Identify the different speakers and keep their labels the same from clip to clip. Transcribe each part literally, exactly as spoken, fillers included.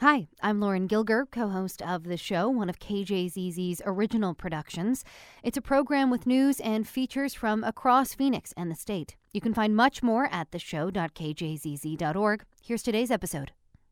Speaker 1: Hi, I'm Lauren Gilger, co-host of the show, one of K J Z Z's original productions. It's a program with news and features from across Phoenix and the state. You can find much more at the show dot k j z z dot org. Here's today's episode.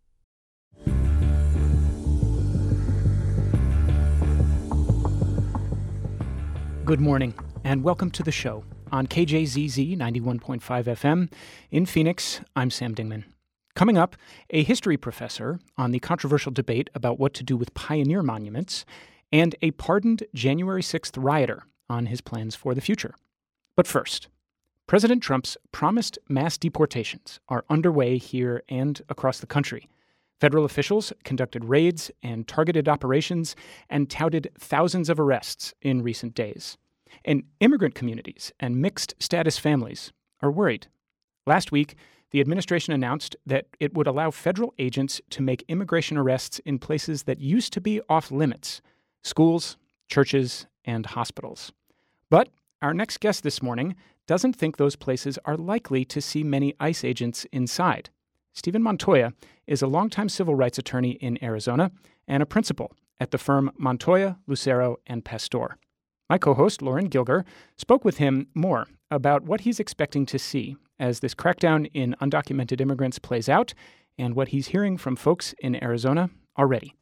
Speaker 2: Good morning, and welcome to the show. On K J Z Z ninety-one point five F M in Phoenix, I'm Sam Dingman. Coming up, a history professor on the controversial debate about what to do with pioneer monuments, and a pardoned January sixth rioter on his plans for the future. But first, President Trump's promised mass deportations are underway here and across the country. Federal officials conducted raids and targeted operations and touted thousands of arrests in recent days. And immigrant communities and mixed-status families are worried. Last week, the administration announced that it would allow federal agents to make immigration arrests in places that used to be off-limits: schools, churches, and hospitals. But our next guest this morning doesn't think those places are likely to see many ICE agents inside. Stephen Montoya is a longtime civil rights attorney in Arizona and a principal at the firm Montoya, Lucero, and Pastor. My co-host, Lauren Gilger, spoke with him more about what he's expecting to see as this crackdown in undocumented immigrants plays out and what he's hearing from folks in Arizona already.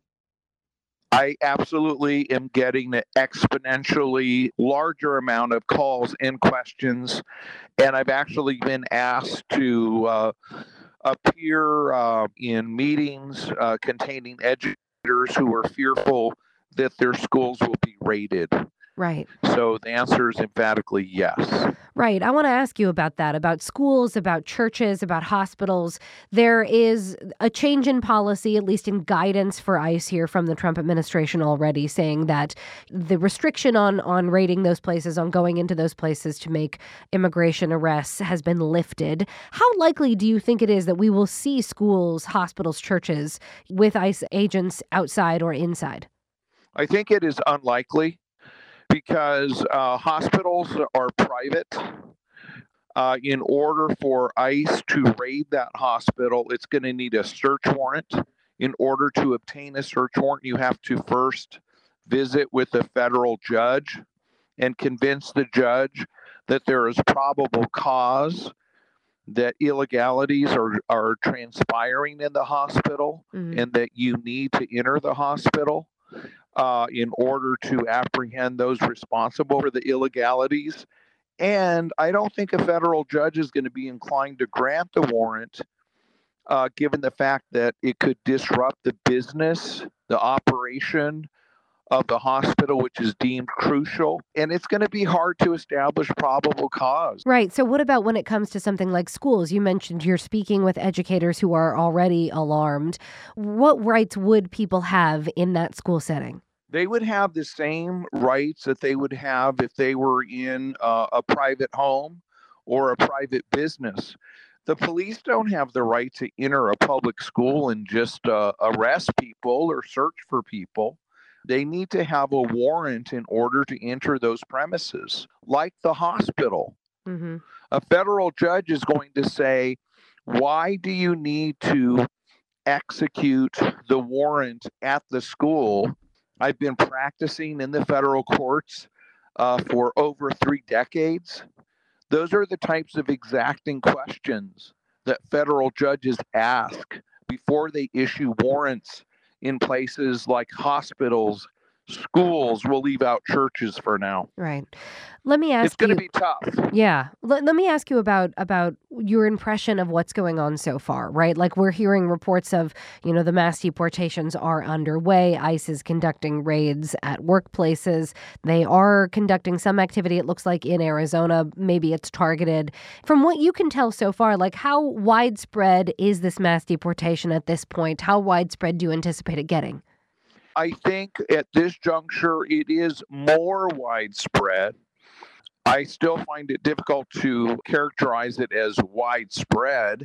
Speaker 3: I absolutely am getting an exponentially larger amount of calls and questions, and I've actually been asked to uh, appear uh, in meetings uh, containing educators who are fearful that their schools will be raided.
Speaker 1: Right.
Speaker 3: So the answer is emphatically yes.
Speaker 1: Right. I want to ask you about that, about schools, about churches, about hospitals. There is a change in policy, at least in guidance for ICE here from the Trump administration already, saying that the restriction on, on raiding those places, on going into those places to make immigration arrests has been lifted. How likely do you think it is that we will see schools, hospitals, churches with ICE agents outside or inside?
Speaker 3: I think it is unlikely, because uh, hospitals are private. Uh, in order for ICE to raid that hospital, it's going to need a search warrant. In order to obtain a search warrant, you have to first visit with a federal judge and convince the judge that there is probable cause that illegalities are, are transpiring in the hospital, mm-hmm. and that you need to enter the hospital Uh, in order to apprehend those responsible for the illegalities. And I don't think a federal judge is going to be inclined to grant the warrant, uh, given the fact that it could disrupt the business, the operation of the hospital, which is deemed crucial. And it's going to be hard to establish probable cause.
Speaker 1: Right. So what about when it comes to something like schools? You mentioned you're speaking with educators who are already alarmed. What rights would people have in that school setting?
Speaker 3: They would have the same rights that they would have if they were in uh, a private home or a private business. The police don't have the right to enter a public school and just uh, arrest people or search for people. They need to have a warrant in order to enter those premises, like the hospital. Mm-hmm. A federal judge is going to say, why do you need to execute the warrant at the school? I've been practicing in the federal courts uh, for over three decades. Those are the types of exacting questions that federal judges ask before they issue warrants in places like hospitals, schools. We'll leave out churches for now.
Speaker 1: Right. Let me ask
Speaker 3: It's going
Speaker 1: you.
Speaker 3: to be tough.
Speaker 1: Yeah. Let, let me ask you about about your impression of what's going on so far, right? Like, we're hearing reports of, you know, the mass deportations are underway. ICE is conducting raids at workplaces. They are conducting some activity, it looks like, in Arizona. Maybe it's targeted. From what you can tell so far, like, how widespread is this mass deportation at this point? How widespread do you anticipate it getting?
Speaker 3: I think at this juncture, it is more widespread. I still find it difficult to characterize it as widespread.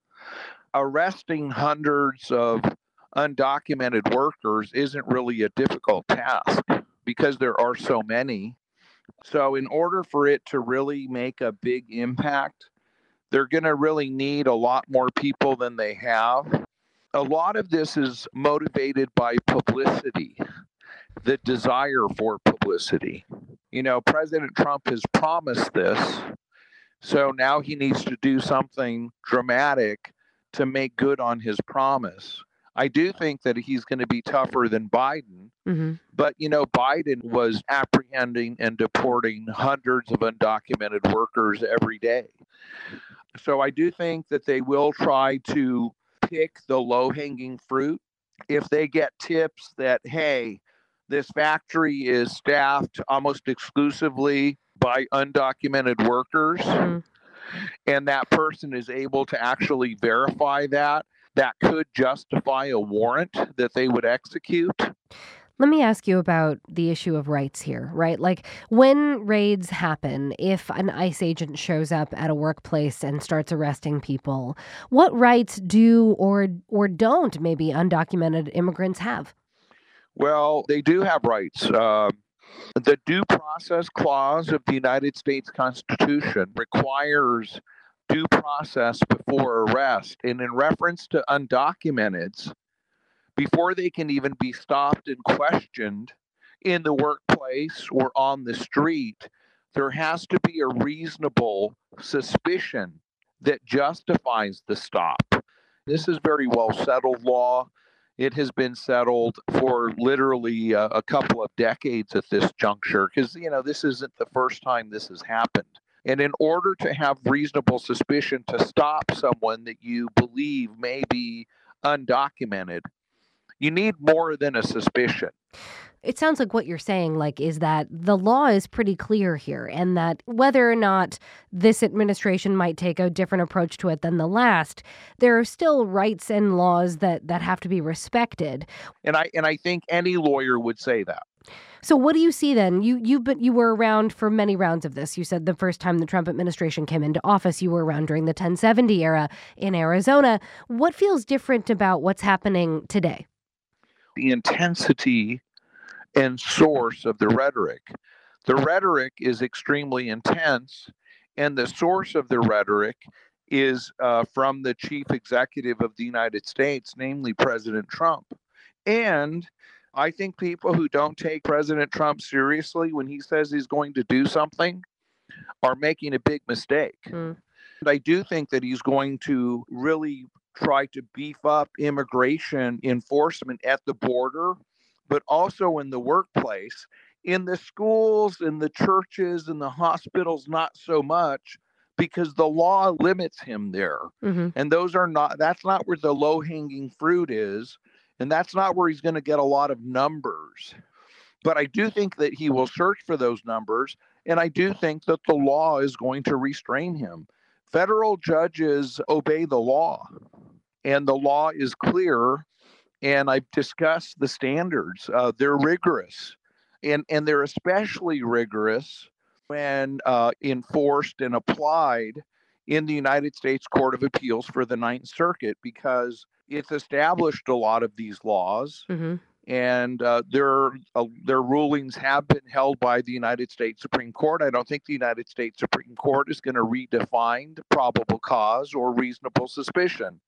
Speaker 3: Arresting hundreds of undocumented workers isn't really a difficult task because there are so many. So in order for it to really make a big impact, they're going to really need a lot more people than they have. a lot of this is motivated by publicity, the desire for publicity. You know, President Trump has promised this, so now he needs to do something dramatic to make good on his promise. I do think that he's going to be tougher than Biden, mm-hmm. but, you know, Biden was apprehending and deporting hundreds of undocumented workers every day. So I do think that they will try to pick the low-hanging fruit. If they get tips that, hey, this factory is staffed almost exclusively by undocumented workers, mm-hmm. and that person is able to actually verify that, that could justify a warrant that they would execute.
Speaker 1: Let me ask you about the issue of rights here, right? Like when raids happen, if an ICE agent shows up at a workplace and starts arresting people, what rights do or or don't maybe undocumented immigrants have?
Speaker 3: Well, they do have rights. Uh, the Due Process Clause of the United States Constitution requires due process before arrest. And in reference to undocumenteds, before they can even be stopped and questioned in the workplace or on the street, there has to be a reasonable suspicion that justifies the stop. This is very well settled law. It has been settled for literally a, a couple of decades at this juncture because, you know, this isn't the first time this has happened. And in order to have reasonable suspicion to stop someone that you believe may be undocumented, you need more than a suspicion.
Speaker 1: It sounds like what you're saying, like, is that the law is pretty clear here, and that whether or not this administration might take a different approach to it than the last, there are still rights and laws that, that have to be respected.
Speaker 3: And I and I think any lawyer would say that.
Speaker 1: So what do you see then? You you but you were around for many rounds of this. You said the first time the Trump administration came into office, you were around during the ten seventy era in Arizona. What feels different about what's happening today?
Speaker 3: The intensity and source of the rhetoric. The rhetoric is extremely intense, and the source of the rhetoric is uh, from the chief executive of the United States, namely President Trump. And I think people who don't take President Trump seriously when he says he's going to do something are making a big mistake. Mm. And I do think that he's going to really try to beef up immigration enforcement at the border, but also in the workplace. In the schools, in the churches, in the hospitals, not so much, because the law limits him there. Mm-hmm. And those are not, that's not where the low-hanging fruit is. And that's not where he's going to get a lot of numbers. But I do think that he will search for those numbers. And I do think that the law is going to restrain him. Federal judges obey the law, and the law is clear. And I've discussed the standards. Uh, they're rigorous, and, and they're especially rigorous when uh, enforced and applied in the United States Court of Appeals for the Ninth Circuit, because it's established a lot of these laws, mm-hmm. and uh, their uh, their rulings have been held by the United States Supreme Court. I don't think the United States Supreme Court is going to redefine probable cause or reasonable suspicion.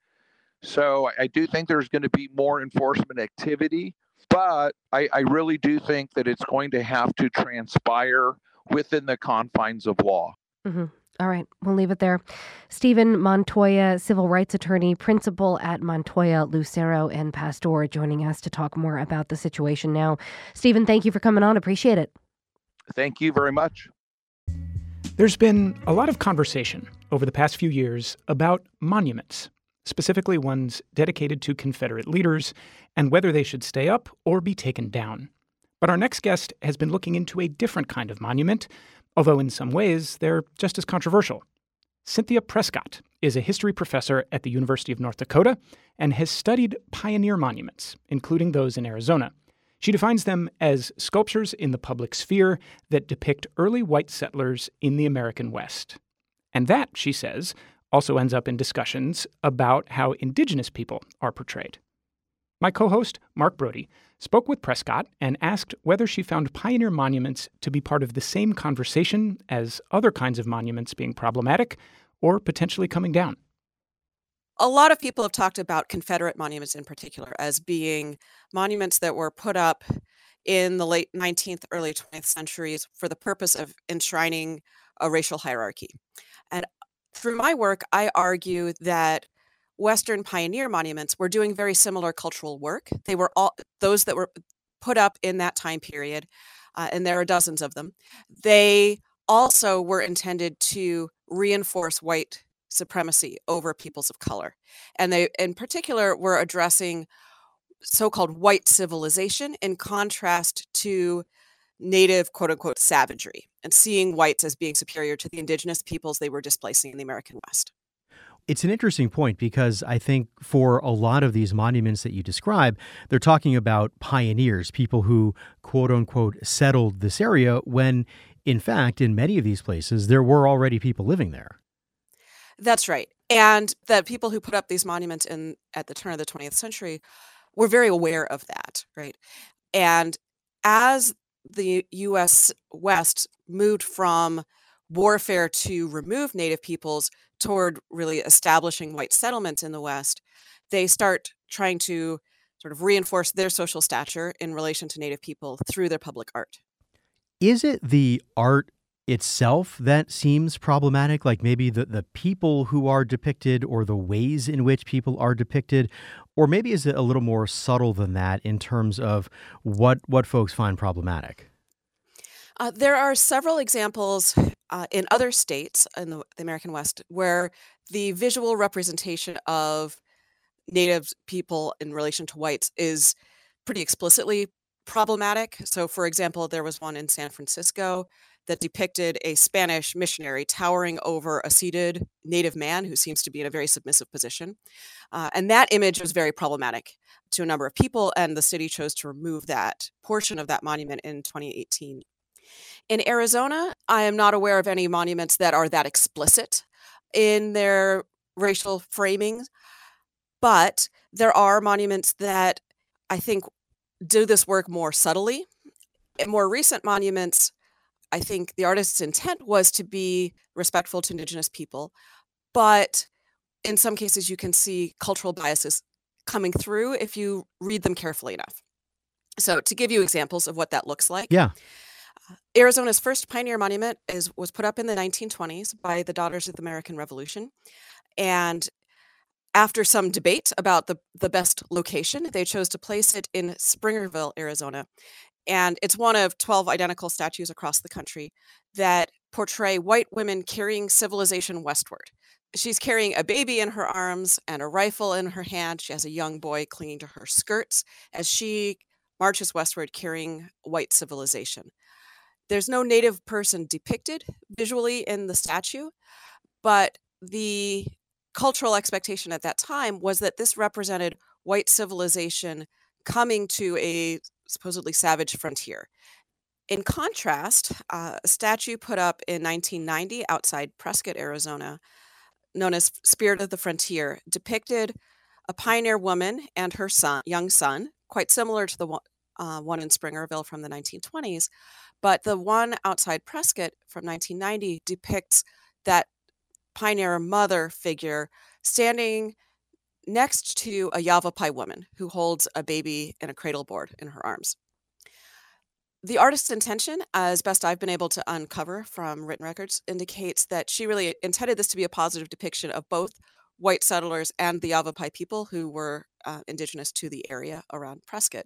Speaker 3: So I do think there's going to be more enforcement activity, but I, I really do think that it's going to have to transpire within the confines of law.
Speaker 1: Mm-hmm. All right, we'll leave it there. Stephen Montoya, civil rights attorney, principal at Montoya, Lucero, and Pastor, joining us to talk more about the situation now. Stephen, thank you for coming on. Appreciate it.
Speaker 3: Thank you very much.
Speaker 2: There's been a lot of conversation over the past few years about monuments, specifically ones dedicated to Confederate leaders, and whether they should stay up or be taken down. But our next guest has been looking into a different kind of monument, although in some ways they're just as controversial. Cynthia Prescott is a history professor at the University of North Dakota and has studied pioneer monuments, including those in Arizona. She defines them as sculptures in the public sphere that depict early white settlers in the American West. And that, she says, also ends up in discussions about how indigenous people are portrayed. My co-host, Mark Brody, spoke with Prescott and asked whether she found pioneer monuments to be part of the same conversation as other kinds of monuments being problematic or potentially coming down.
Speaker 4: A lot of people have talked about Confederate monuments in particular as being monuments that were put up in the late nineteenth, early twentieth centuries for the purpose of enshrining a racial hierarchy. And through my work, I argue that Western pioneer monuments were doing very similar cultural work. They were all those that were put up in that time period, uh, and there are dozens of them. They also were intended to reinforce white supremacy over peoples of color. And they, in particular, were addressing so-called white civilization in contrast to native, quote unquote, savagery, and seeing whites as being superior to the indigenous peoples they were displacing in the American West.
Speaker 5: It's an interesting point because I think for a lot of these monuments that you describe, they're talking about pioneers, people who, quote unquote, settled this area when, in fact, in many of these places, there were already people living there.
Speaker 4: That's right. And the people who put up these monuments in at the turn of the twentieth century were very aware of that, right? And as the U S West moved from warfare to remove Native peoples toward really establishing white settlements in the West, they start trying to sort of reinforce their social stature in relation to Native people through their public art.
Speaker 5: Is it the art itself that seems problematic, like maybe the, the people who are depicted or the ways in which people are depicted? Or maybe is it a little more subtle than that in terms of what, what folks find problematic?
Speaker 4: Uh, there are several examples uh, in other states in the, the American West where the visual representation of Native people in relation to whites is pretty explicitly problematic. So, for example, there was one in San Francisco that depicted a Spanish missionary towering over a seated Native man who seems to be in a very submissive position. Uh, and that image was very problematic to a number of people, and the city chose to remove that portion of that monument in twenty eighteen. In Arizona, I am not aware of any monuments that are that explicit in their racial framing, but there are monuments that I think do this work more subtly. In more recent monuments, I think the artist's intent was to be respectful to Indigenous people, but in some cases you can see cultural biases coming through if you read them carefully enough. So to give you examples of what that looks like.
Speaker 5: Yeah.
Speaker 4: Arizona's first pioneer monument is was put up in the nineteen twenties by the Daughters of the American Revolution. And after some debate about the, the best location, they chose to place it in Springerville, Arizona. And it's one of twelve identical statues across the country that portray white women carrying civilization westward. She's carrying a baby in her arms and a rifle in her hand. She has a young boy clinging to her skirts as she marches westward carrying white civilization. There's no Native person depicted visually in the statue, but the cultural expectation at that time was that this represented white civilization coming to a supposedly savage frontier. In contrast, uh, a statue put up in nineteen ninety outside Prescott, Arizona, known as Spirit of the Frontier, depicted a pioneer woman and her son, young son, quite similar to the one, uh, one in Springerville from the nineteen twenties. But the one outside Prescott from nineteen ninety depicts that pioneer mother figure standing next to a Yavapai woman who holds a baby in a cradle board in her arms. The artist's intention, as best I've been able to uncover from written records, indicates that she really intended this to be a positive depiction of both white settlers and the Yavapai people who were uh, indigenous to the area around Prescott.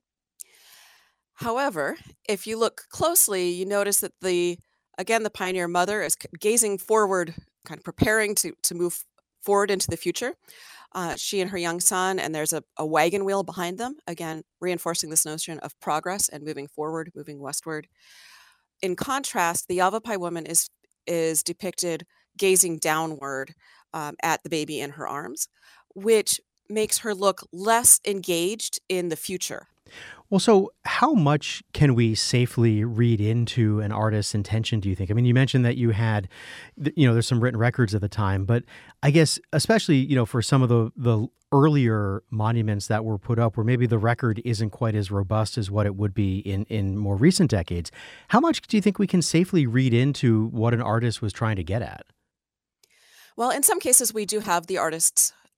Speaker 4: However, if you look closely, you notice that the, again, the pioneer mother is gazing forward, kind of preparing to, to move forward into the future. Uh, she and her young son, and there's a, a wagon wheel behind them, again, reinforcing this notion of progress and moving forward, moving westward. In contrast, the Yavapai woman is, is depicted gazing downward um, at the baby in her arms, which makes her look less engaged in the future.
Speaker 5: Well, so how much can we safely read into an artist's intention, do you think? I mean, you mentioned that you had, you know, there's some written records at the time, but I guess especially, you know, for some of the, the earlier monuments that were put up where maybe the record isn't quite as robust as what it would be in, in more recent decades, how much do you think we can safely read into what an artist was trying to get at?
Speaker 4: Well, in some cases, we do have the artist's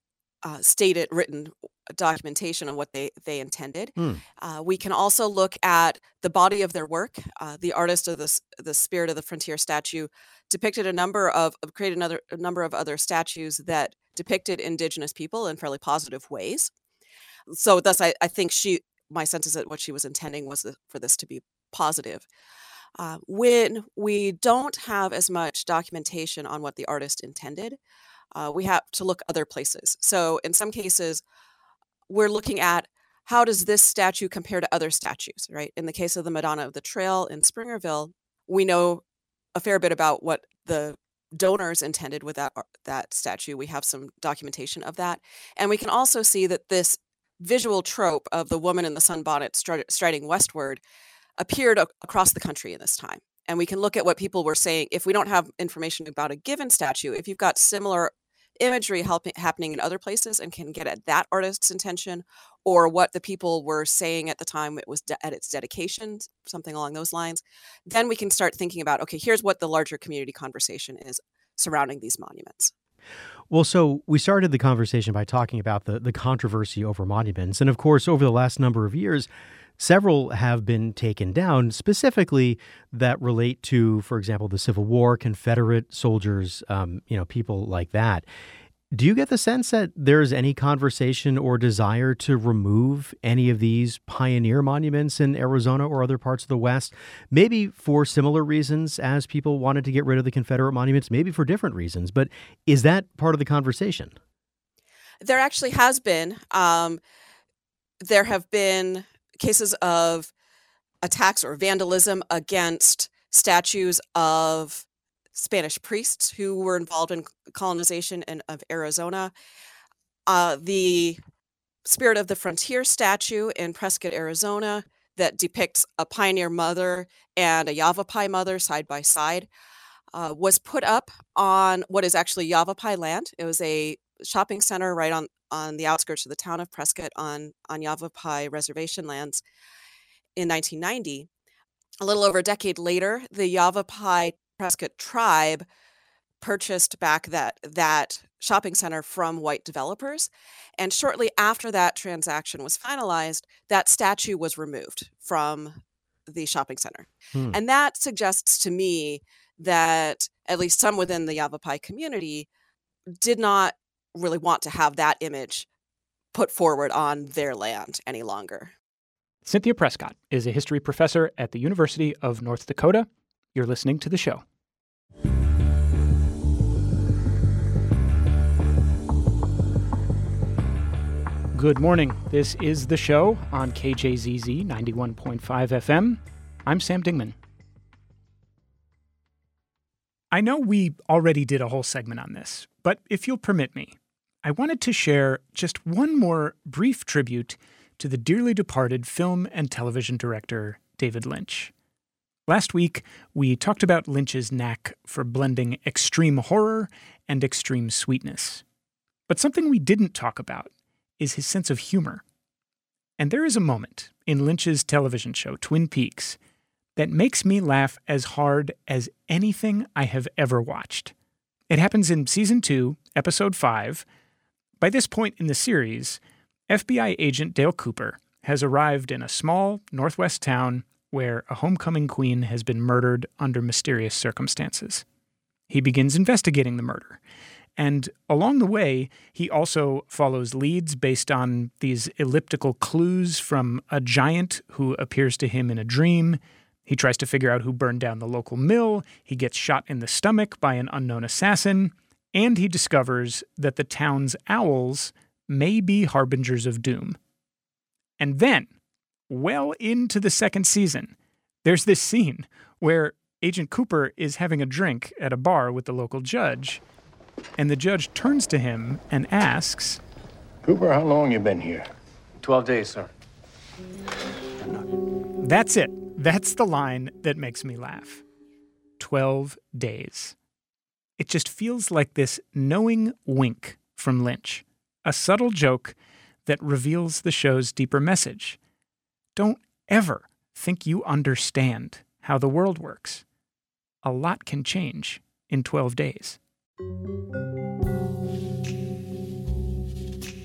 Speaker 4: uh, stated written documentation on what they, they intended.
Speaker 5: Hmm.
Speaker 4: Uh, we can also look at the body of their work. Uh, the artist of the, the Spirit of the Frontier statue depicted a number of, created another a number of other statues that depicted Indigenous people in fairly positive ways. So thus, I, I think she, my sense is that what she was intending was the, for this to be positive. Uh, when we don't have as much documentation on what the artist intended, uh, we have to look other places. So in some cases, we're looking at how does this statue compare to other statues, right? In the case of the Madonna of the Trail in Springerville, we know a fair bit about what the donors intended with that, that statue. We have some documentation of that. And we can also see that this visual trope of the woman in the sunbonnet stri- striding westward appeared a- across the country in this time. And we can look at what people were saying. If we don't have information about a given statue, if you've got similar imagery helping, happening in other places and can get at that artist's intention, or what the people were saying at the time it was de- at its dedication, something along those lines, then we can start thinking about, okay, here's what the larger community conversation is surrounding these monuments.
Speaker 5: Well, so we started the conversation by talking about the, the controversy over monuments. And of course, over the last number of years, several have been taken down, specifically that relate to, for example, the Civil War, Confederate soldiers, um, you know, people like that. Do you get the sense that there's any conversation or desire to remove any of these pioneer monuments in Arizona or other parts of the West, maybe for similar reasons as people wanted to get rid of the Confederate monuments, maybe for different reasons? But is that part of the conversation?
Speaker 4: There actually has been. Um, there have been cases of attacks or vandalism against statues of Spanish priests who were involved in colonization in, of Arizona. Uh, the Spirit of the Frontier statue in Prescott, Arizona, that depicts a pioneer mother and a Yavapai mother side by side, uh, was put up on what is actually Yavapai land. It was a shopping center right on, on the outskirts of the town of Prescott on, on Yavapai reservation lands in nineteen ninety. A little over a decade later, the Yavapai Prescott tribe purchased back that that shopping center from white developers. And shortly after that transaction was finalized, that statue was removed from the shopping center.
Speaker 5: Hmm.
Speaker 4: And that suggests to me that at least some within the Yavapai community did not really want to have that image put forward on their land any longer.
Speaker 2: Cynthia Prescott is a history professor at the University of North Dakota. You're listening to the show. Good morning. This is the show on K J Z Z ninety-one point five F M. I'm Sam Dingman. I know we already did a whole segment on this, but if you'll permit me, I wanted to share just one more brief tribute to the dearly departed film and television director David Lynch. Last week, we talked about Lynch's knack for blending extreme horror and extreme sweetness. But something we didn't talk about is his sense of humor. And there is a moment in Lynch's television show, Twin Peaks, that makes me laugh as hard as anything I have ever watched. It happens in Season two, Episode five. By this point in the series, F B I agent Dale Cooper has arrived in a small northwest town where a homecoming queen has been murdered under mysterious circumstances. He begins investigating the murder, and along the way, he also follows leads based on these elliptical clues from a giant who appears to him in a dream. He tries to figure out who burned down the local mill, he gets shot in the stomach by an unknown assassin, and he discovers that the town's owls may be harbingers of doom. And then, well into the second season, there's this scene where Agent Cooper is having a drink at a bar with the local judge, and the judge turns to him and asks,
Speaker 6: Cooper, how long you been here?
Speaker 7: Twelve days, sir.
Speaker 2: That's it. That's the line that makes me laugh. Twelve days. It just feels like this knowing wink from Lynch, a subtle joke that reveals the show's deeper message. Don't ever think you understand how the world works. A lot can change in twelve days.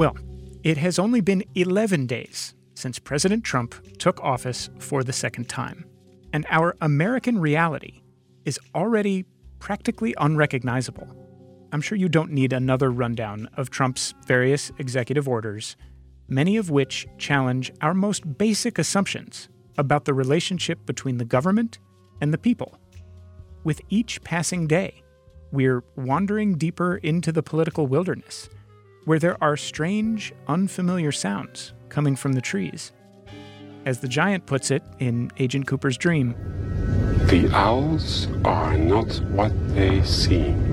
Speaker 2: Well, it has only been eleven days since President Trump took office for the second time, and our American reality is already practically unrecognizable. I'm sure you don't need another rundown of Trump's various executive orders, many of which challenge our most basic assumptions about the relationship between the government and the people. With each passing day, we're wandering deeper into the political wilderness, where there are strange, unfamiliar sounds coming from the trees. As the giant puts it in Agent Cooper's dream,
Speaker 7: "The owls are not what they seem."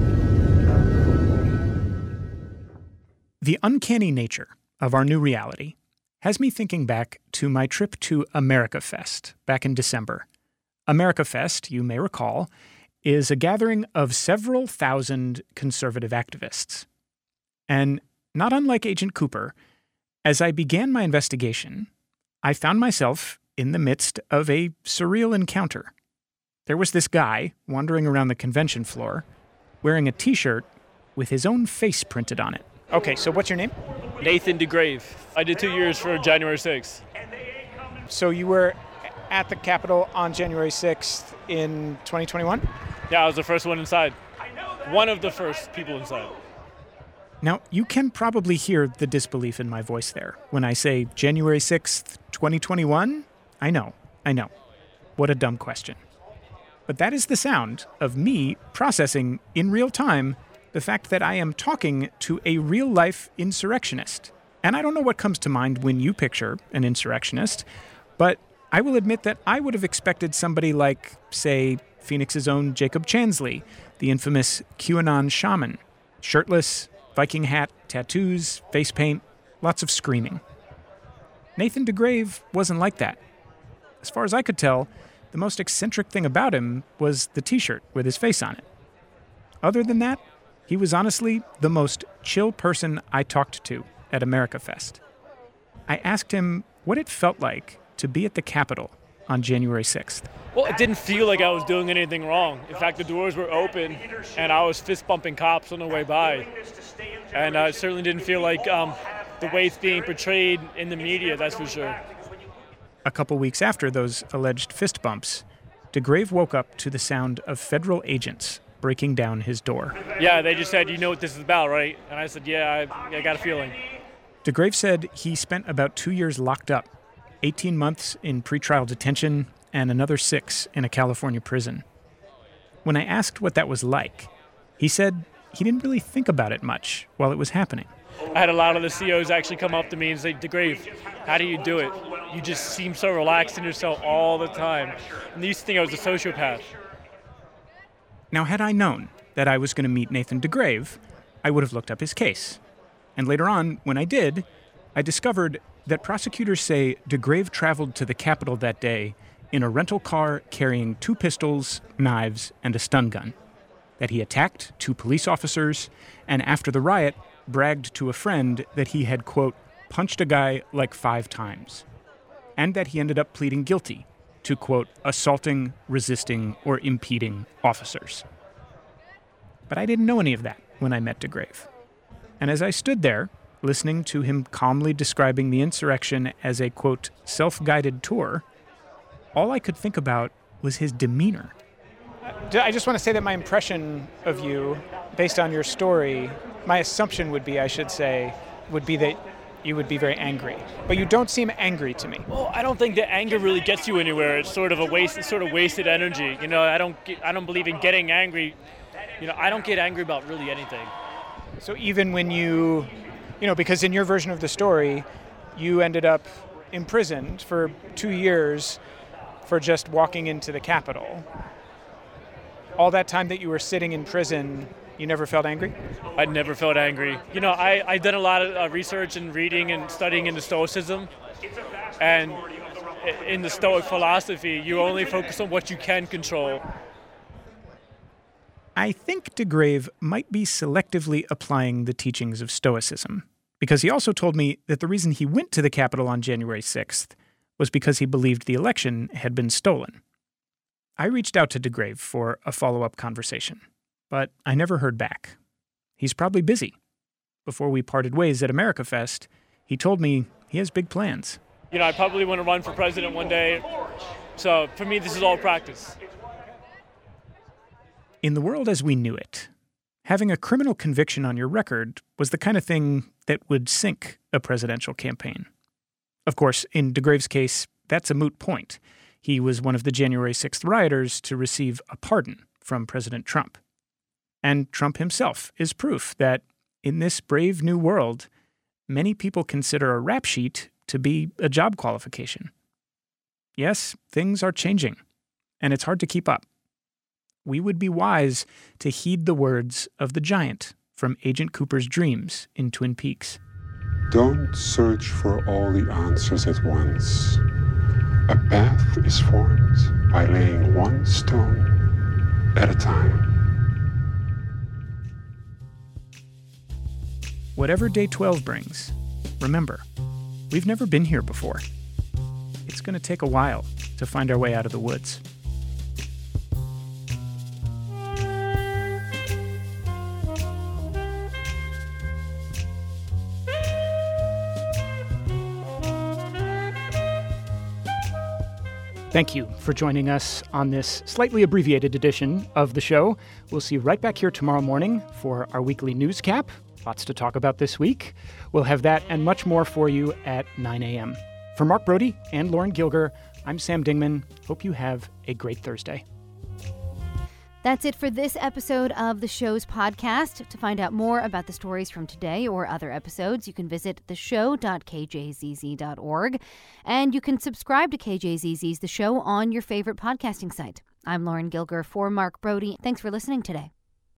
Speaker 2: The uncanny nature of our new reality has me thinking back to my trip to America Fest back in December. America Fest, you may recall, is a gathering of several thousand conservative activists. And not unlike Agent Cooper, as I began my investigation, I found myself in the midst of a surreal encounter. There was this guy wandering around the convention floor wearing a T-shirt with his own face printed on it. Okay, so what's your name?
Speaker 8: Nathan DeGrave. I did two years for January sixth.
Speaker 2: So you were at the Capitol on January sixth in twenty twenty-one?
Speaker 8: Yeah, I was the first one inside. One of the first people inside.
Speaker 2: Now, you can probably hear the disbelief in my voice there when I say January sixth, twenty twenty-one. I know, I know. What a dumb question. But that is the sound of me processing in real time the fact that I am talking to a real-life insurrectionist. And I don't know what comes to mind when you picture an insurrectionist, but I will admit that I would have expected somebody like, say, Phoenix's own Jacob Chansley, the infamous QAnon shaman. Shirtless, Viking hat, tattoos, face paint, lots of screaming. Nathan DeGrave wasn't like that. As far as I could tell, the most eccentric thing about him was the T-shirt with his face on it. Other than that, he was honestly the most chill person I talked to at America Fest. I asked him what it felt like to be at the Capitol on January sixth.
Speaker 8: Well, it didn't feel like I was doing anything wrong. In fact, the doors were open, and I was fist-bumping cops on the way by. And uh, it certainly didn't feel like um, the way it's being portrayed in the media, that's for sure.
Speaker 2: A couple weeks after those alleged fist bumps, DeGrave woke up to the sound of federal agents breaking down his door.
Speaker 8: Yeah, they just said, "You know what this is about, right?" And I said, yeah, I, I got a feeling.
Speaker 2: DeGrave said he spent about two years locked up, eighteen months in pretrial detention, and another six in a California prison. When I asked what that was like, he said he didn't really think about it much while it was happening.
Speaker 8: I had a lot of the C Os actually come up to me and say, DeGrave, how do you do it? You just seem so relaxed in yourself all the time. And they used to think I was a sociopath.
Speaker 2: Now, had I known that I was going to meet Nathan DeGrave, I would have looked up his case. And later on, when I did, I discovered that prosecutors say DeGrave traveled to the Capitol that day in a rental car carrying two pistols, knives, and a stun gun. That he attacked two police officers, and after the riot, bragged to a friend that he had, quote, punched a guy like five times. And that he ended up pleading guilty to, quote, assaulting, resisting, or impeding officers. But I didn't know any of that when I met DeGrave. And as I stood there, listening to him calmly describing the insurrection as a, quote, self-guided tour, all I could think about was his demeanor. I just want to say that my impression of you, based on your story, my assumption would be, I should say, would be that you would be very angry. But you don't seem angry to me.
Speaker 8: Well, I don't think that anger really gets you anywhere. It's sort of a waste, it's sort of wasted energy. You know, I don't, get, I don't believe in getting angry. You know, I don't get angry about really anything.
Speaker 2: So even when you, you know, because in your version of the story, you ended up imprisoned for two years for just walking into the Capitol. All that time that you were sitting in prison, you never felt angry?
Speaker 8: I never felt angry. You know, I, I've done a lot of uh, research and reading and studying into Stoicism. And in the Stoic philosophy, you only focus on what you can control.
Speaker 2: I think DeGrave might be selectively applying the teachings of Stoicism, because he also told me that the reason he went to the Capitol on January sixth was because he believed the election had been stolen. I reached out to DeGrave for a follow-up conversation, but I never heard back. He's probably busy. before we parted ways at AmericaFest, he told me he has big plans.
Speaker 8: You know, I probably want to run for president one day. So for me, this is all practice.
Speaker 2: In the world as we knew it, having a criminal conviction on your record was the kind of thing that would sink a presidential campaign. Of course, in DeGrave's case, that's a moot point. He was one of the January sixth rioters to receive a pardon from President Trump. And Trump himself is proof that in this brave new world, many people consider a rap sheet to be a job qualification. Yes, things are changing, and it's hard to keep up. We would be wise to heed the words of the giant from Agent Cooper's dreams in Twin Peaks.
Speaker 7: Don't search for all the answers at once. A path is formed by laying one stone at a time.
Speaker 2: Whatever day twelve brings, remember, we've never been here before. It's going to take a while to find our way out of the woods. Thank you for joining us on this slightly abbreviated edition of the show. We'll see you right back here tomorrow morning for our weekly news cap. Lots to talk about this week. We'll have that and much more for you at nine a.m. For Mark Brody and Lauren Gilger, I'm Sam Dingman. Hope you have a great Thursday.
Speaker 9: That's it for this episode of the show's podcast. To find out more about the stories from today or other episodes, you can visit the show dot k j z z dot org. And you can subscribe to K J Z Z's The Show on your favorite podcasting site. I'm Lauren Gilger for Mark Brody. Thanks for listening today.